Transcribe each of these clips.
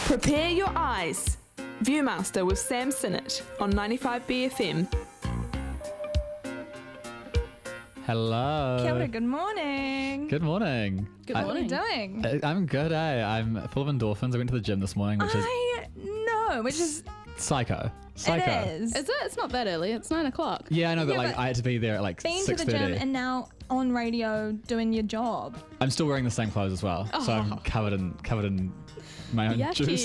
Prepare your eyes. Viewmaster with Sam Sinnott on 95BFM. Hello. Kia ora, good morning. Good morning. Good morning. What are you doing? I'm good, eh? I'm full of endorphins. I went to the gym this morning, which is psycho. It is. Is it? It's not that early. It's 9 o'clock. Yeah, I know, but Yeah, but I had to be there at like Been 6:30. to the gym and now on radio doing your job. I'm still wearing the same clothes as well, so I'm covered in my own Yucky. juices.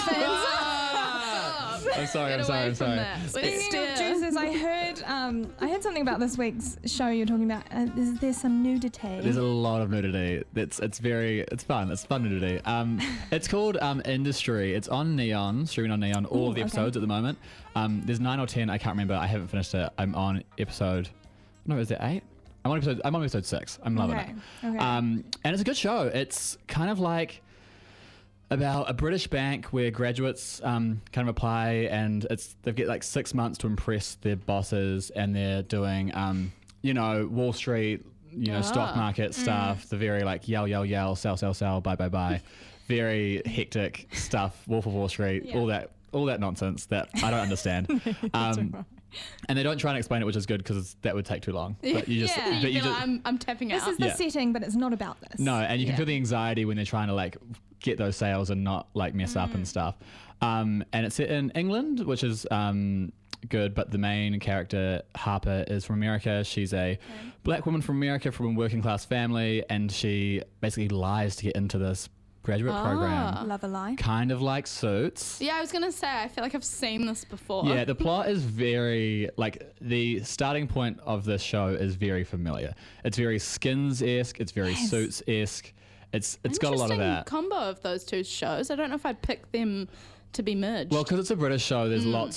I'm sorry. Get away from that. Speaking of juices, I heard something about this week's show. You're talking about. There's some nudity. There's a lot of nudity. It's fun. It's fun nudity. It's called Industry. It's on Neon, streaming on Neon. All of the episodes at the moment. There's 9 or 10. I can't remember. I haven't finished it. I'm on episode. No, is it 8? I'm on episode 6. I'm loving it. Okay. And it's a good show. It's kind of like about a British bank where graduates kind of apply, and they get like 6 months to impress their bosses, and they're doing Wall Street, stock market stuff, the very like yell, sell, buy, very hectic stuff, Wolf of Wall Street, all that nonsense that I don't understand. And they don't try and explain it, which is good because that would take too long. But you just, I'm tapping out. This is the setting, but it's not about this. No, and you can feel the anxiety when they're trying to like get those sales and not like mess up and stuff. And it's set in England, which is good, but the main character, Harper, is from America. She's a black woman from America from a working class family, and she basically lies to get into this graduate program. Love a lie. Kind of like Suits. Yeah, I was going to say, I feel like I've seen this before. Yeah, the plot is very, like, the starting point of this show is very familiar. It's very Skins-esque. It's very Suits-esque. It's got a lot of that. Combo of those two shows. I don't know if I'd pick them to be merged. Well, because it's a British show, there's lots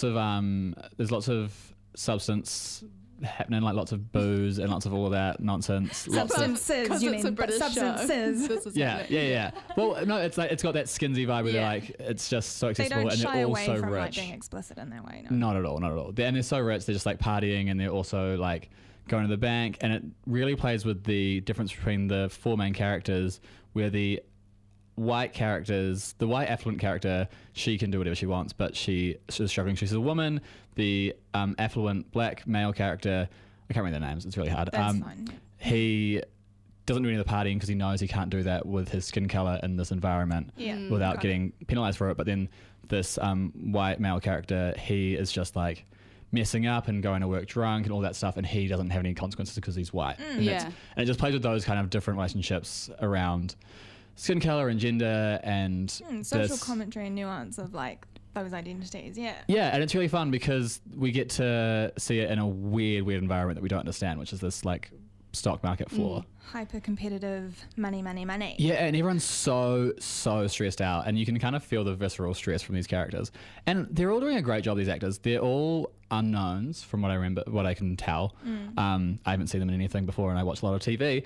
of substance happening, like lots of booze and lots of all of that nonsense. Substances, you it's mean? a British substances. This is Yeah. Well, no, it's got that Skinsy vibe where they're like, it's just so They accessible don't and shy they're all away so from like rich. being explicit in that way. No. Not at all. And they're so rich, they're just like partying, and they're also like going to the bank, and it really plays with the difference between the four main characters, where the white affluent character, she can do whatever she wants, but she's struggling. She's a woman. The affluent black male character, I can't remember their names, it's really hard. That's fine. He doesn't do any of the partying because he knows he can't do that with his skin color in this environment without getting penalized for it. But then this white male character, he is just like messing up and going to work drunk and all that stuff, and he doesn't have any consequences because he's white. And it just plays with those kind of different relationships around skin color and gender and social commentary and nuance of like those identities. Yeah, and it's really fun because we get to see it in a weird environment that we don't understand, which is this like stock market floor. Hyper competitive, money. Yeah, and everyone's so stressed out, and you can kind of feel the visceral stress from these characters. And they're all doing a great job, these actors. They're all unknowns from what I remember, what I can tell. I haven't seen them in anything before, and I watch a lot of TV.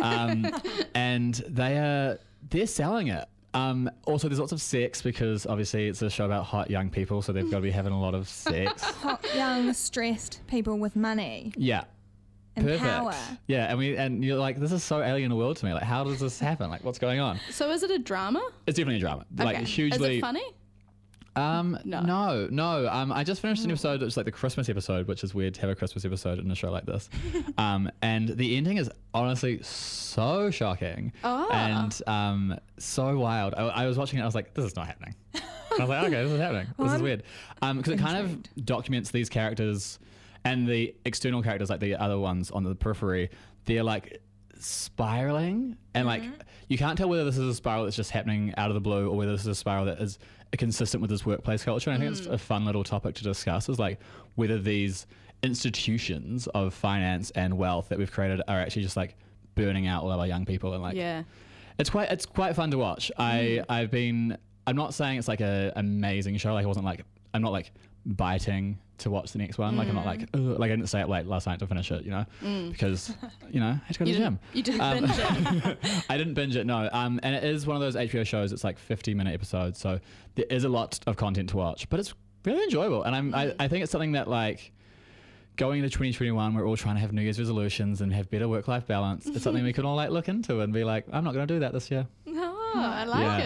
And they're selling it. Also, there's lots of sex because obviously it's a show about hot young people, so they've got to be having a lot of sex. Hot, young, stressed people with money. Yeah. And Perfect. power. Yeah, and you're like, this is so alien world to me. Like, how does this happen? Like, what's going on? So is it a drama? It's definitely a drama. Like, Okay. hugely. Is it funny? No. I just finished an episode that was like the Christmas episode, which is weird to have a Christmas episode in a show like this. And the ending is honestly so shocking and so wild. I was watching it, I was like, this is not happening. I was like, okay, this is happening. This is weird. Because it kind of documents these characters and the external characters, like the other ones on the periphery. They're like spiraling, and like you can't tell whether this is a spiral that's just happening out of the blue or whether this is a spiral that is consistent with this workplace culture. And I think it's a fun little topic to discuss, is like whether these institutions of finance and wealth that we've created are actually just like burning out all of our young people. And like it's quite fun to watch. I'm not saying it's like a amazing show. Like I'm not like biting to watch the next one. Like I'm not like, ugh, like I didn't stay up late last night to finish it, because I had to go to the gym. You didn't binge it. I didn't binge it, no. And it is one of those HBO shows. It's like 50-minute episodes, so there is a lot of content to watch, but it's really enjoyable. And I think it's something that like going into 2021, we're all trying to have New Year's resolutions and have better work-life balance. It's something we can all like look into and be like, I'm not going to do that this year. Oh, I like it. I'm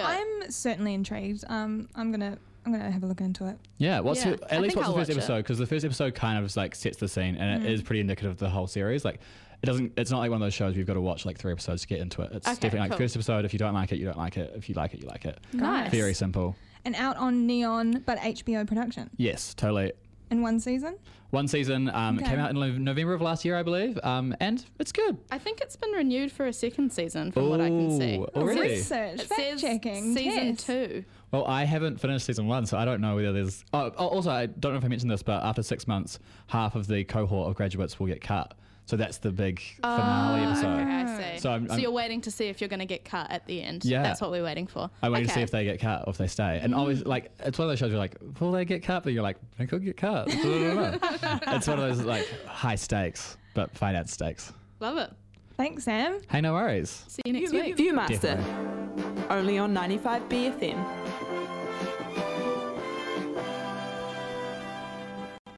certainly intrigued. I'm gonna have a look into it. Yeah, I at least think what's the I'll first watch it. episode? Because the first episode kind of like sets the scene, and it is pretty indicative of the whole series. Like, it's not like one of those shows where you've got to watch like 3 episodes to get into it. It's Okay, definitely like cool. first episode. If you don't like it, you don't like it. If you like it, you like it. Nice. Very simple. And out on Neon, but HBO production Yes, totally. in one season. One season Okay. came out in November of last year, I believe, and it's good. I think it's been renewed for a second season, from what I can see. Ooh, already? Research, It fact says checking, season test. 2. Well, I haven't finished season 1, so I don't know whether there's. Also, I don't know if I mentioned this, but after 6 months, half of the cohort of graduates will get cut. So that's the big finale episode. Okay, I see. So I'm- you're waiting to see if you're going to get cut at the end. Yeah. That's what we're waiting for. I wait to Okay. see if they get cut or if they stay. And always, like, it's one of those shows where you're like, will they get cut? But you're like, they could get cut. It's one of those, like, high stakes, but finance stakes. Love it. Thanks, Sam. Hey, no worries. See you next View- week. Viewmaster, Definitely. only on 95 BFM.